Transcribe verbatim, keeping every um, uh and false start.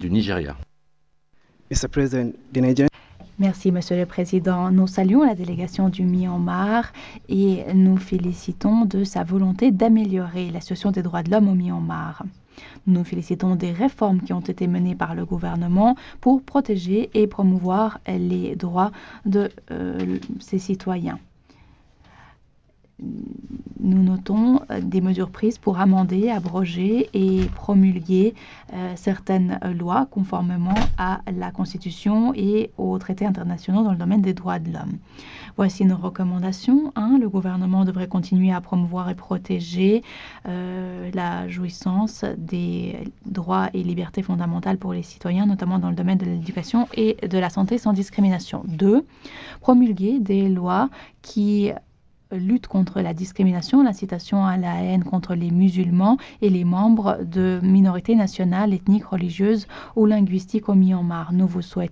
du Nigeria. mister President, the Nigerian Merci, Monsieur le Président. Nous saluons la délégation du Myanmar et nous félicitons de sa volonté d'améliorer la situation des droits de l'homme au Myanmar. Nous nous félicitons des réformes qui ont été menées par le gouvernement pour protéger et promouvoir les droits de euh, ses citoyens. Nous notons des mesures prises pour amender, abroger et promulguer euh, certaines lois conformément à la Constitution et aux traités internationaux dans le domaine des droits de l'homme. Voici nos recommandations. un. Le gouvernement devrait continuer à promouvoir et protéger euh, la jouissance des droits et libertés fondamentales pour les citoyens, notamment dans le domaine de l'éducation et de la santé sans discrimination. deux. Promulguer des lois qui lutte contre la discrimination, l'incitation à la haine contre les musulmans et les membres de minorités nationales, ethniques, religieuses ou linguistiques au Myanmar. Nous vous souhaitons